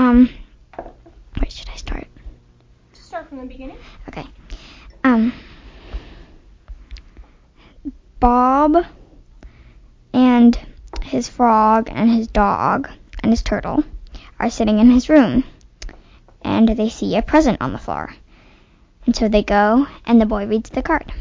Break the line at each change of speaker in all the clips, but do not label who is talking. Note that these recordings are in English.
where should I start?
Just start from the beginning.
Okay. Bob and his frog and his dog and his turtle are sitting in his room, and they see a present on the floor. And so they go, and the boy reads the card.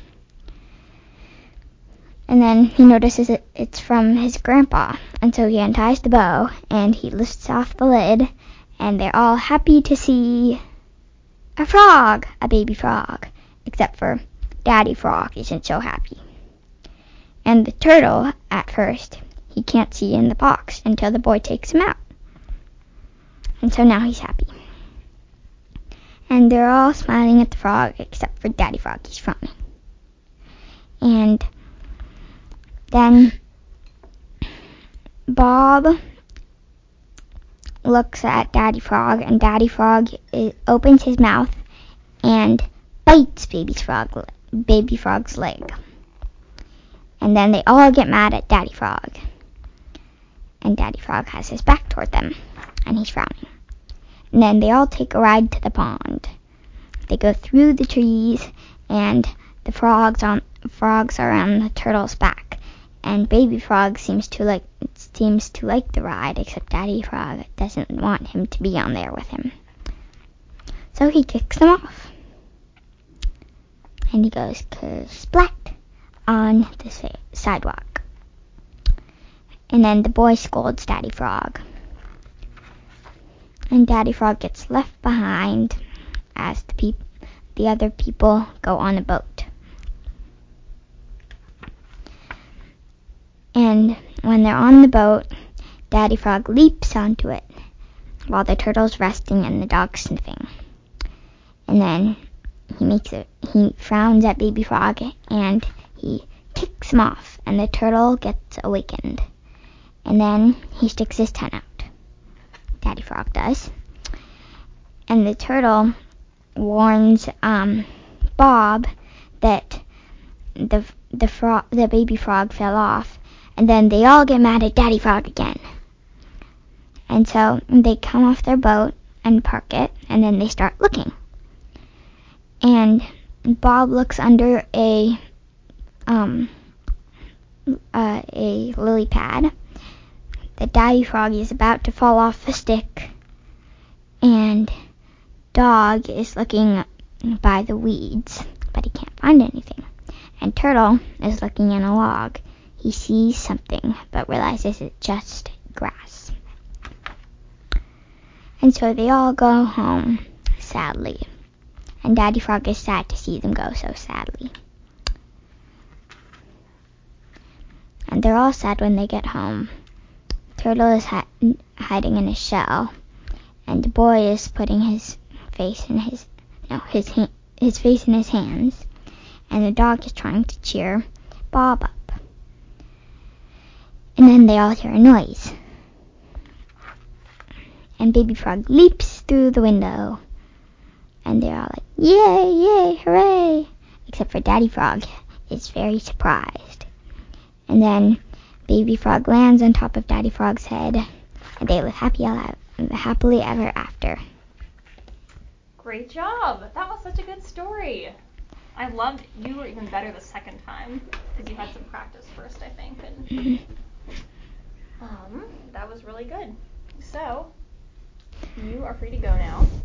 And then he notices it's from his grandpa, and so he unties the bow, and he lifts off the lid, and they're all happy to see a frog, a baby frog, except for Daddy Frog isn't so happy. And the turtle, at first, he can't see in the box until the boy takes him out. And so now he's happy. And they're all smiling at the frog, except for Daddy Frog, he's frowning. And then Bob looks at Daddy Frog, and Daddy Frog opens his mouth and bites Baby Frog's leg. And then they all get mad at Daddy Frog. And Daddy Frog has his back toward them, and he's frowning. And then they all take a ride to the pond. They go through the trees, and the frogs are on the turtle's back. And Baby Frog seems to like the ride, except Daddy Frog doesn't want him to be on there with him. So he kicks them off. And he goes splat on the sidewalk. And then the boy scolds Daddy Frog. And Daddy Frog gets left behind as the other people go on a boat. And when they're on the boat, Daddy Frog leaps onto it while the turtle's resting and the dog's sniffing. And then he frowns at Baby Frog and he kicks him off, and the turtle gets awakened. And then he sticks his tongue out. Daddy Frog does. And the turtle warns Bob that the baby frog fell off, and then they all get mad at Daddy Frog again. And so they come off their boat and park it, and then they start looking. And Bob looks under a lily pad. The Daddy Frog is about to fall off the stick, and Dog is looking by the weeds, but he can't find anything. And Turtle is looking in a log. He sees something, but realizes it's just grass. And so they all go home, sadly. And Daddy Frog is sad to see them go so sadly. And they're all sad when they get home. Turtle is hiding in a shell, and the boy is putting his face in his face in his hands, and the dog is trying to cheer Bob up. And then they all hear a noise, and Baby Frog leaps through the window, and they're all like, "Yay, yay, hooray!" Except for Daddy Frog is very surprised. And then Baby Frog lands on top of Daddy Frog's head, and they live happily ever after.
Great job! That was such a good story. I loved you were even better the second time because you had some practice first, I think. And that was really good. So you are free to go now.